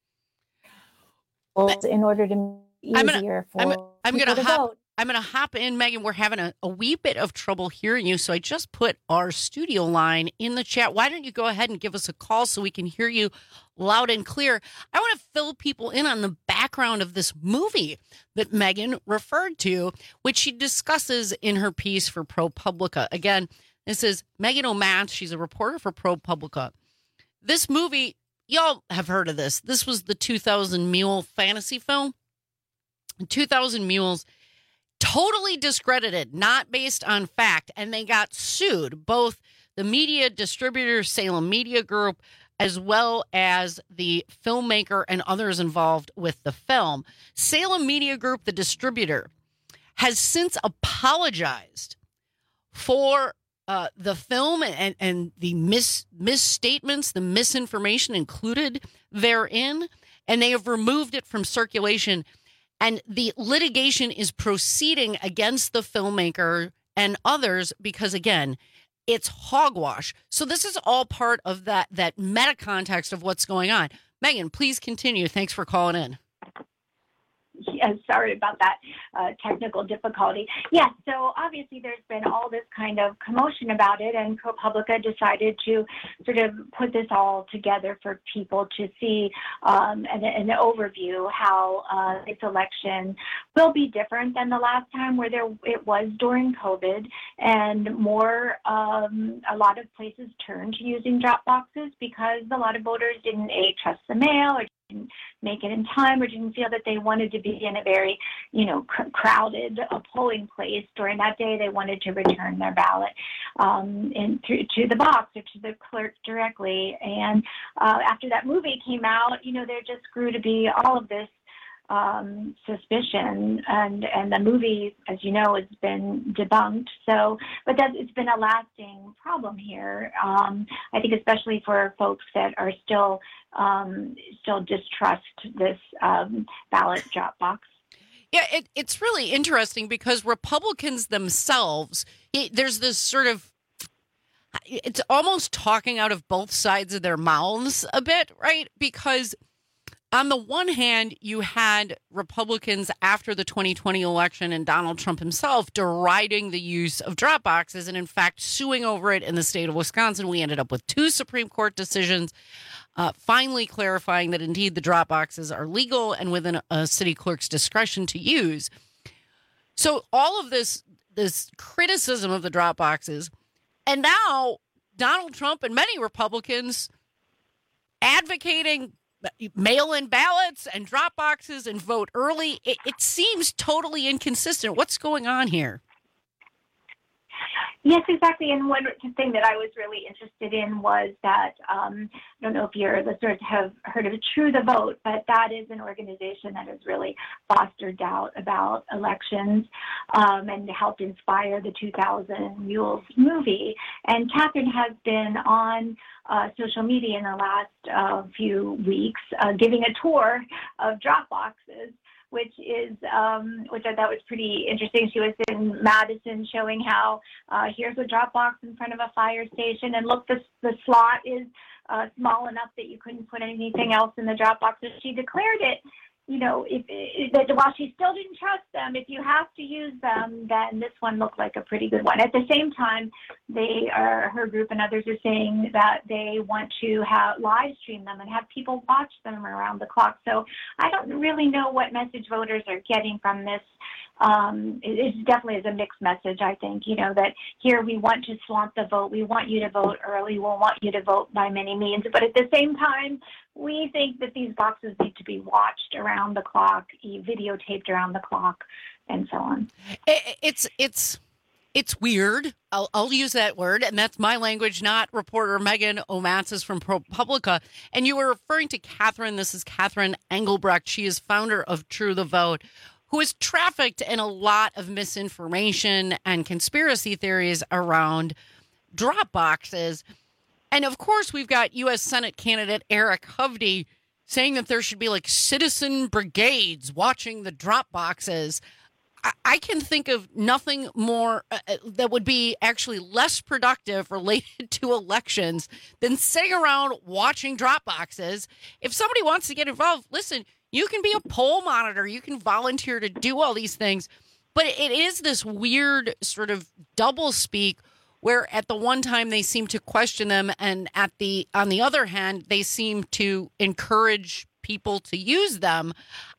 in order to make it easier for people to vote. I'm going to hop in, Megan. We're having a wee bit of trouble hearing you, so I just put our studio line in the chat. Why don't you go ahead and give us a call so we can hear you loud and clear? I want to fill people in on the background of this movie that Megan referred to, which she discusses in her piece for ProPublica. Again, this is Megan O'Mats. She's a reporter for ProPublica. This movie, y'all have heard of this. This was the 2000 Mule fantasy film. 2000 Mules, totally discredited, not based on fact, and they got sued. Both the media distributor, Salem Media Group, as well as the filmmaker and others involved with the film. Salem Media Group, the distributor, has since apologized for the film and the misstatements, the misinformation included therein, and they have removed it from circulation. And the litigation is proceeding against the filmmaker and others because, again, it's hogwash. So this is all part of that meta context of what's going on. Megan, please continue. Thanks for calling in. Yeah, sorry about that technical difficulty. Yeah, so obviously there's been all this kind of commotion about it, and ProPublica decided to sort of put this all together for people to see an overview how this election will be different than the last time where it was during COVID, and more a lot of places turned to using drop boxes because a lot of voters didn't trust the mail or didn't make it in time or didn't feel that they wanted to be in a very, crowded polling place during that day. They wanted to return their ballot to the box or to the clerk directly. And after that movie came out, there just grew to be all of this suspicion, and the movie, as you know, has been debunked. So, but it's been a lasting problem here. I think especially for folks that are still distrust this ballot drop box. Yeah, it's really interesting because Republicans themselves, there's this sort of, it's almost talking out of both sides of their mouths a bit, right? Because on the one hand, you had Republicans after the 2020 election and Donald Trump himself deriding the use of drop boxes and, in fact, suing over it in the state of Wisconsin. We ended up with 2 Supreme Court decisions finally clarifying that, indeed, the drop boxes are legal and within a city clerk's discretion to use. So all of this criticism of the drop boxes, and now Donald Trump and many Republicans advocating mail-in ballots and drop boxes and vote early. It seems totally inconsistent. What's going on here? Yes, exactly. And one thing that I was really interested in was that, I don't know if your listeners have heard of True the Vote, but that is an organization that has really fostered doubt about elections and helped inspire the 2000 Mules movie. And Catherine has been on social media in the last few weeks giving a tour of drop boxes, which I thought was pretty interesting. She was in Madison showing how here's a drop box in front of a fire station, and look, the slot is small enough that you couldn't put anything else in the drop box. So she declared it, while she still didn't trust them, if you have to use them, then this one looked like a pretty good one. At the same time, her group and others are saying that they want to live stream them and have people watch them around the clock. So I don't really know what message voters are getting from this. It definitely is a mixed message, I think, that here we want to swamp the vote. We want you to vote early. We want you to vote by many means. But at the same time, we think that these boxes need to be watched around the clock, videotaped around the clock, and so on. It's weird. I'll use that word, and that's my language, not reporter Megan Omatzis from ProPublica. And you were referring to Catherine. This is Catherine Engelbrecht. She is founder of True the Vote, who is trafficked in a lot of misinformation and conspiracy theories around drop boxes. And, of course, we've got U.S. Senate candidate Eric Hovde saying that there should be, citizen brigades watching the drop boxes. I can think of nothing more that would be actually less productive related to elections than sitting around watching drop boxes. If somebody wants to get involved, listen, you can be a poll monitor. You can volunteer to do all these things. But it is this weird sort of double speak where at the one time they seem to question them, and on the other hand, they seem to encourage people to use them.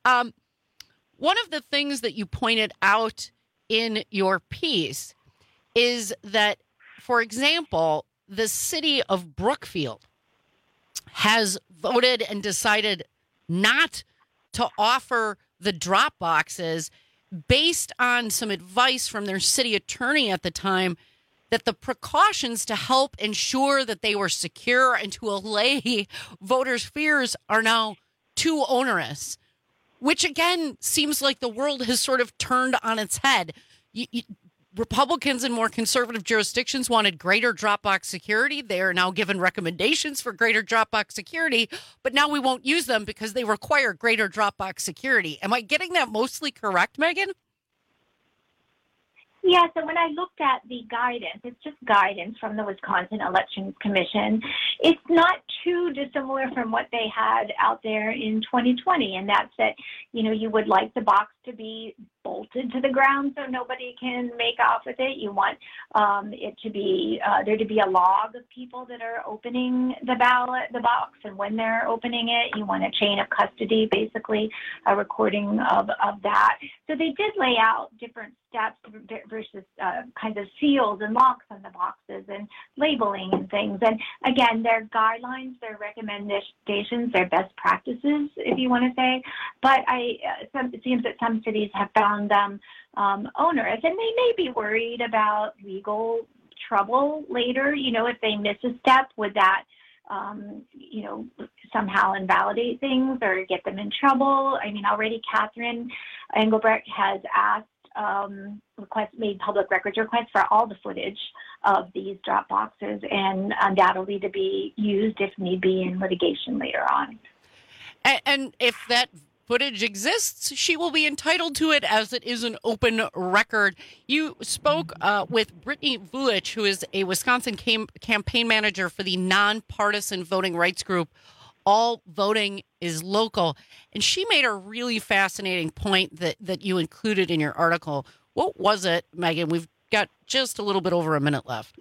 One of the things that you pointed out in your piece is that, for example, the city of Brookfield has voted and decided not to offer the drop boxes based on some advice from their city attorney at the time that the precautions to help ensure that they were secure and to allay voters' fears are now too onerous, which again seems like the world has sort of turned on its head. Republicans in more conservative jurisdictions wanted greater Dropbox security. They are now given recommendations for greater Dropbox security, but now we won't use them because they require greater Dropbox security. Am I getting that mostly correct, Megan? Yeah, so when I looked at the guidance, it's just guidance from the Wisconsin Elections Commission. It's not too dissimilar from what they had out there in 2020, and that's that, you would like the box to be bolted to the ground so nobody can make off with it. You want it to be there to be a log of people that are opening the box, and when they're opening it, you want a chain of custody, basically a recording of that. So they did lay out different steps versus kinds of seals and locks on the boxes and labeling and things. And again, their guidelines, their recommendations, their best practices, if you want to say. But it seems that some cities have found them onerous, and they may be worried about legal trouble later. If they miss a step, would that somehow invalidate things or get them in trouble? I mean, already Catherine Engelbrecht has asked, made public records requests for all the footage of these drop boxes, and undoubtedly to be used if need be in litigation later on. And if that footage exists, she will be entitled to it as it is an open record. You spoke with Brittany Vulich, who is a Wisconsin campaign manager for the nonpartisan voting rights group All Voting is Local. And she made a really fascinating point that you included in your article. What was it, Megan? We've got just a little bit over a minute left.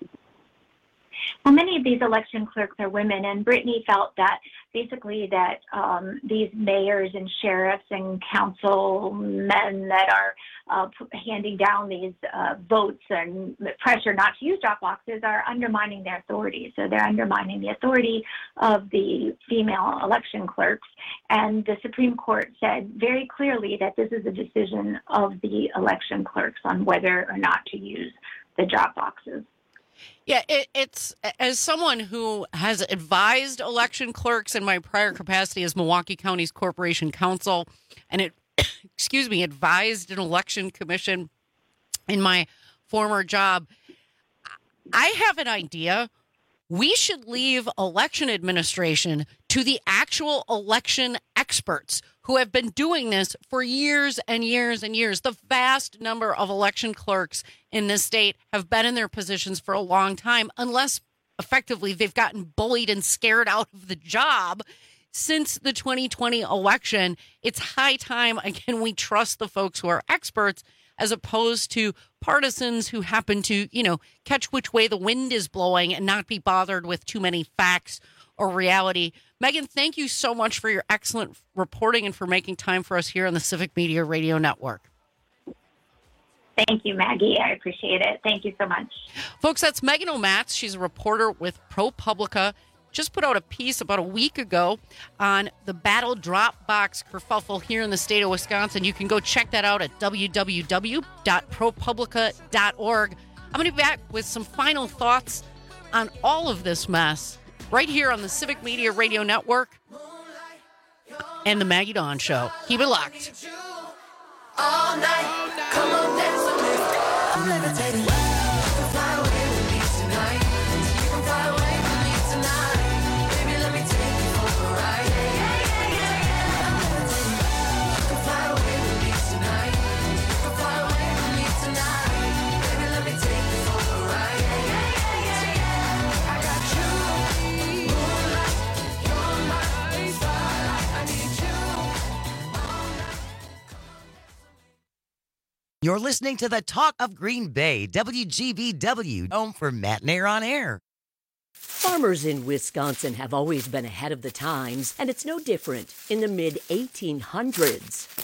Well, many of these election clerks are women, and Brittany felt that basically that these mayors and sheriffs and councilmen that are handing down these votes and pressure not to use drop boxes are undermining their authority. So they're undermining the authority of the female election clerks. And the Supreme Court said very clearly that this is a decision of the election clerks on whether or not to use the drop boxes. Yeah, it's as someone who has advised election clerks in my prior capacity as Milwaukee County's Corporation Counsel, and advised an election commission in my former job, I have an idea. We should leave election administration to the actual election experts who have been doing this for years and years and years. The vast number of election clerks in this state have been in their positions for a long time, unless effectively they've gotten bullied and scared out of the job since the 2020 election. It's high time, again, we trust the folks who are experts as opposed to partisans who happen to, catch which way the wind is blowing and not be bothered with too many facts or reality. Megan, thank you so much for your excellent reporting and for making time for us here on the Civic Media Radio Network. Thank you, Maggie. I appreciate it. Thank you so much. Folks, that's Megan Omatz. She's a reporter with ProPublica. Just put out a piece about a week ago on the battle Dropbox kerfuffle here in the state of Wisconsin. You can go check that out at www.propublica.org. I'm going to be back with some final thoughts on all of this mess right here on the Civic Media Radio Network and the Maggie Dawn Show. Keep it locked. All night, come on, dance with me. I'm levitating. You can fly away with me tonight. You can fly away with me tonight. Baby, let me take you for a ride. Yeah. I'm levitating. You can fly away with me tonight. You can fly away with me tonight. Baby, let me take you for a ride. Yeah. I got you, moonlight. You're my starlight. I need you. You're listening to the Talk of Green Bay, WGBW, home for Matinee on Air. Farmers in Wisconsin have always been ahead of the times, and it's no different in the mid-1800s.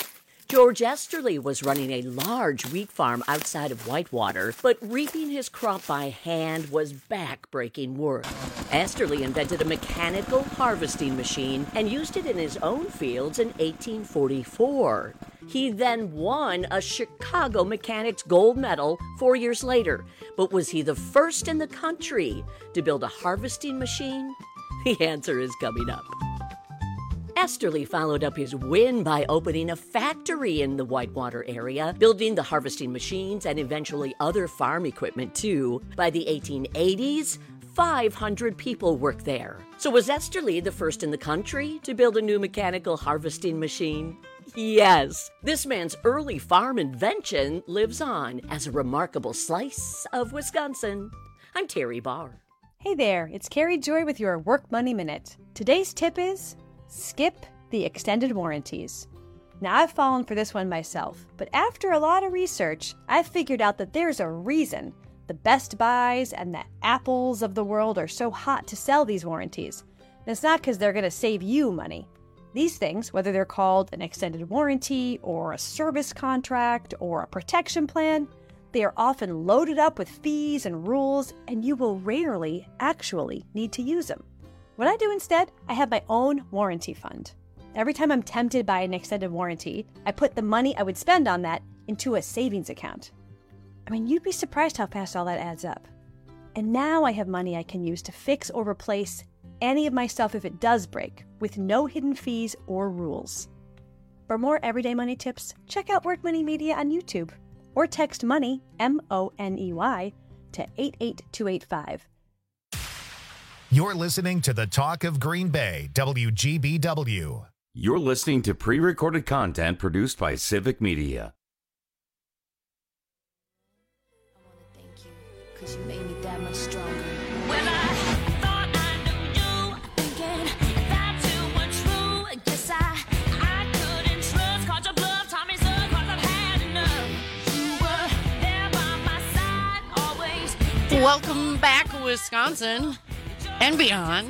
George Esterly was running a large wheat farm outside of Whitewater, but reaping his crop by hand was back-breaking work. Esterly invented a mechanical harvesting machine and used it in his own fields in 1844. He then won a Chicago Mechanics Gold Medal 4 years later. But was he the first in the country to build a harvesting machine? The answer is coming up. Esterly followed up his win by opening a factory in the Whitewater area, building the harvesting machines and eventually other farm equipment too. By the 1880s, 500 people worked there. So was Esterly the first in the country to build a new mechanical harvesting machine? Yes, this man's early farm invention lives on as a remarkable slice of Wisconsin. I'm Terry Barr. Hey there, it's Carrie Joy with your Work Money Minute. Today's tip is skip the extended warranties. Now, I've fallen for this one myself, but after a lot of research, I've figured out that there's a reason the Best Buys and the Apples of the world are so hot to sell these warranties. And it's not because they're going to save you money. These things, whether they're called an extended warranty or a service contract or a protection plan, they are often loaded up with fees and rules, and you will rarely actually need to use them. What I do instead, I have my own warranty fund. Every time I'm tempted by an extended warranty, I put the money I would spend on that into a savings account. I mean, you'd be surprised how fast all that adds up. And now I have money I can use to fix or replace any of my stuff if it does break, with no hidden fees or rules. For more everyday money tips, check out Work Money Media on YouTube or text MONEY, MONEY, to 88285. You're listening to the Talk of Green Bay, WGBW. You're listening to pre-recorded content produced by Civic Media. Cause you made me that much stronger. Well, I thought I knew you, thinking that you were true. I guess I couldn't trust, caught your bluff, taught me so, cause I've had enough. You were there by my side, always. Welcome back, Wisconsin and beyond.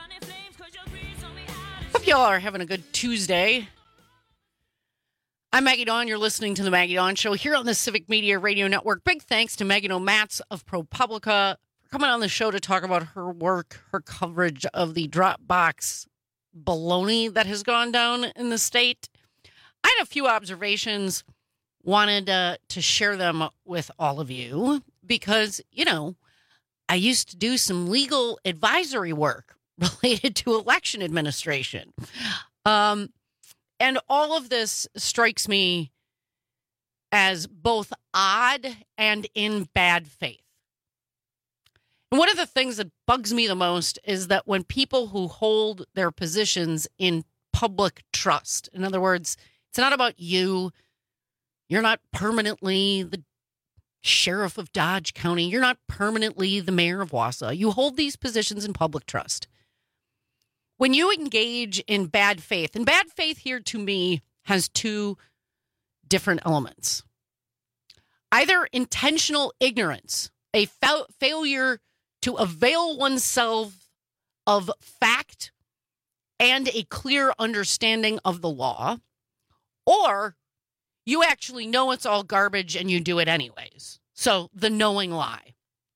Hope y'all are having a good Tuesday. I'm Maggie Dawn. You're listening to the Maggie Dawn Show here on the Civic Media Radio Network. Big thanks to Megan O'Matz of ProPublica for coming on the show to talk about her work, her coverage of the Dropbox baloney that has gone down in the state. I had a few observations, wanted to share them with all of you because, you know, I used to do some legal advisory work related to election administration. And all of this strikes me as both odd and in bad faith. And one of the things that bugs me the most is that when people who hold their positions in public trust, in other words, it's not about you. You're not permanently the sheriff of Dodge County. You're not permanently the mayor of Wausau. You hold these positions in public trust. When you engage in bad faith, and bad faith here to me has two different elements. Either intentional ignorance, a failure to avail oneself of fact and a clear understanding of the law, or you actually know it's all garbage and you do it anyways. So the knowing lie.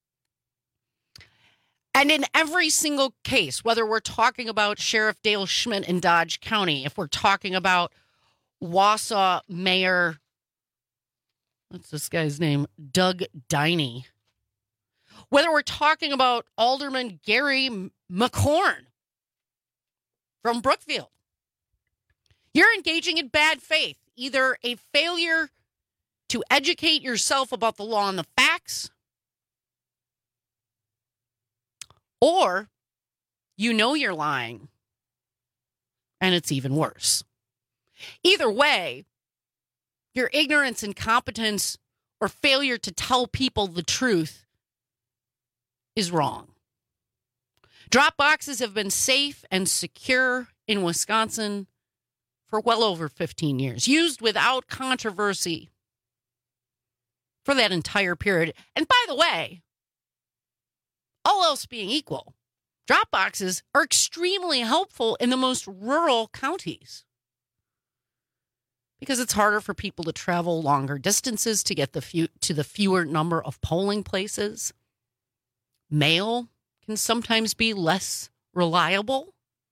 And in every single case, whether we're talking about Sheriff Dale Schmidt in Dodge County, if we're talking about Wausau Mayor, what's this guy's name? Doug Diney. Whether we're talking about Alderman Gary McCorn from Brookfield, you're engaging in bad faith, either a failure to educate yourself about the law and the facts, or you know you're lying, and it's even worse. Either way, your ignorance, incompetence, or failure to tell people the truth is wrong. Drop boxes have been safe and secure in Wisconsin for well over 15 years, used without controversy for that entire period. And by the way, all else being equal, drop boxes are extremely helpful in the most rural counties. because it's harder for people to travel longer distances to get to the fewer number of polling places. Mail can sometimes be less reliable.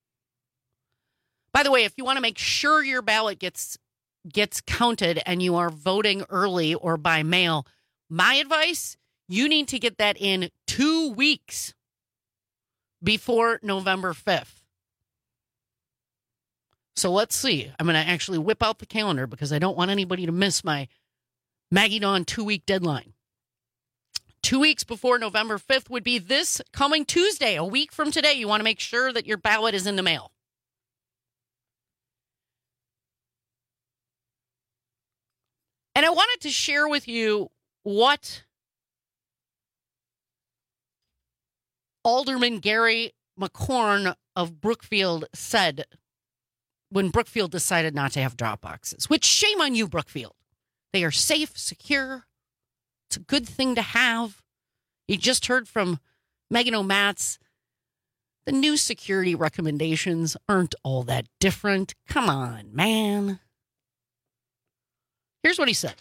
By the way, if you want to make sure your ballot gets counted and you are voting early or by mail, my advice, you need to get that in 2 weeks before November 5th. So let's see. I'm going to actually whip out the calendar because I don't want anybody to miss my Maggie Dawn 2-week deadline. 2 weeks before November 5th would be this coming Tuesday, a week from today. You want to make sure that your ballot is in the mail. And I wanted to share with you what Alderman Gary McCorn of Brookfield said when Brookfield decided not to have drop boxes, which shame on you, Brookfield. They are safe, secure. It's a good thing to have. You just heard from Megan O'Matz. The new security recommendations aren't all that different. Come on, man. Here's what he said.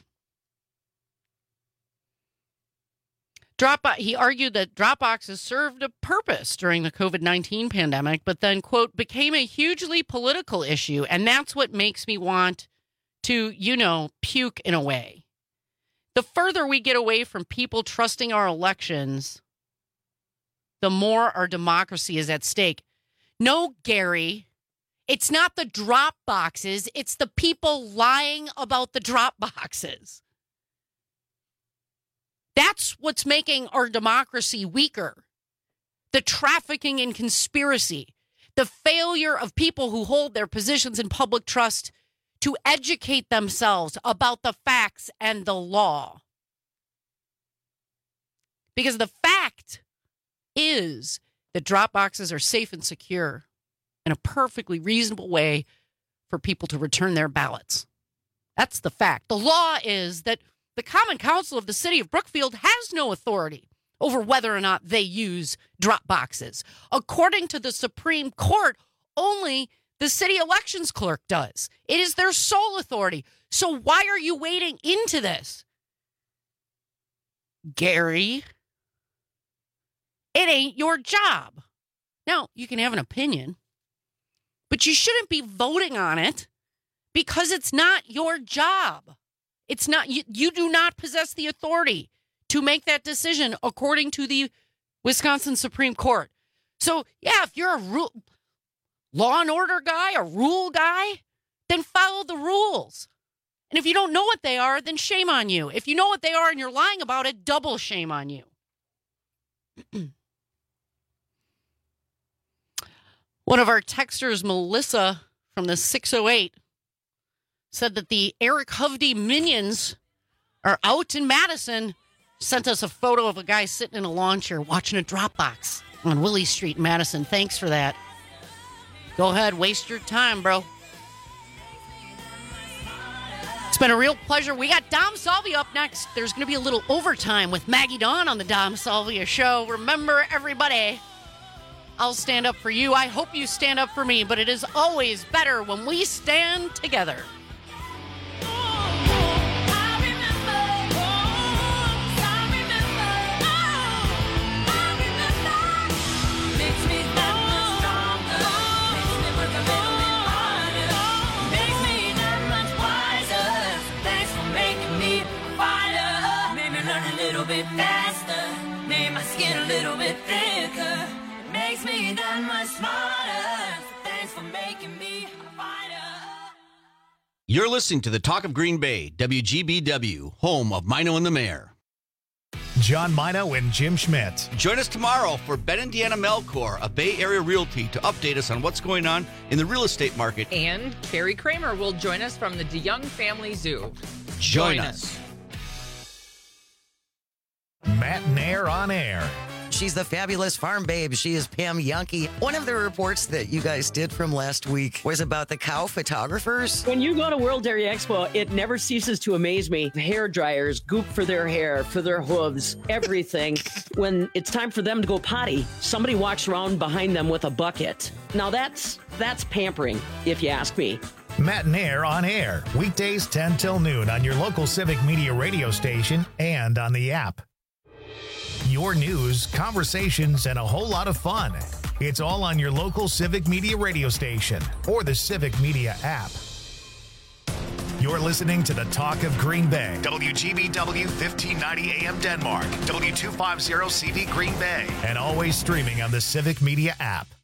He argued that drop boxes served a purpose during the COVID-19 pandemic, but then, quote, became a hugely political issue. And that's what makes me want to, puke in a way. The further we get away from people trusting our elections, the more our democracy is at stake. No, Gary, it's not the drop boxes. It's the people lying about the drop boxes. That's what's making our democracy weaker. The trafficking and conspiracy, the failure of people who hold their positions in public trust to educate themselves about the facts and the law. Because the fact is that drop boxes are safe and secure and a perfectly reasonable way for people to return their ballots. That's the fact. The law is that the Common Council of the City of Brookfield has no authority over whether or not they use drop boxes. According to the Supreme Court, only the city elections clerk does. It is their sole authority. So why are you wading into this? Gary, it ain't your job. Now, you can have an opinion, but you shouldn't be voting on it because it's not your job. It's not, you do not possess the authority to make that decision according to the Wisconsin Supreme Court. So, yeah, if you're a law and order guy, a rule guy, then follow the rules. And if you don't know what they are, then shame on you. If you know what they are and you're lying about it, double shame on you. One of our texters, Melissa from the 608, said that the Eric Hovde minions are out in Madison. Sent us a photo of a guy sitting in a lawn chair watching a drop box on Willie Street in Madison. Thanks for that. Go ahead, waste your time, bro. It's been a real pleasure. We got Dom Salvia up next. There's going to be a little overtime with Maggie Dawn on the Dom Salvia Show. Remember, everybody, I'll stand up for you. I hope you stand up for me, but it is always better when we stand together. Faster, made my skin a little bit thicker. It makes me that much smarter. So thanks for making me a fighter. You're listening to the Talk of Green Bay, WGBW, home of Mino and the Mayor. John Mino and Jim Schmidt. Join us tomorrow for Ben and Deanna Melchor of Bay Area Realty to update us on what's going on in the real estate market. And Carrie Kramer will join us from the DeYoung Family Zoo. Join us. Matt Nair on air. She's the fabulous farm babe. She is Pam Yankee. One of the reports that you guys did from last week was about the cow photographers. When you go to World Dairy Expo, it never ceases to amaze me. Hair dryers, goop for their hair, for their hooves, everything. When it's time for them to go potty, somebody walks around behind them with a bucket. Now that's pampering, if you ask me. Matinaire on Air, weekdays 10 till noon on your local Civic Media radio station and on the app. Your news, conversations, and a whole lot of fun. It's all on your local Civic Media radio station or the Civic Media app. You're listening to the Talk of Green Bay. WGBW 1590 AM Denmark, W250 CV Green Bay, and always streaming on the Civic Media app.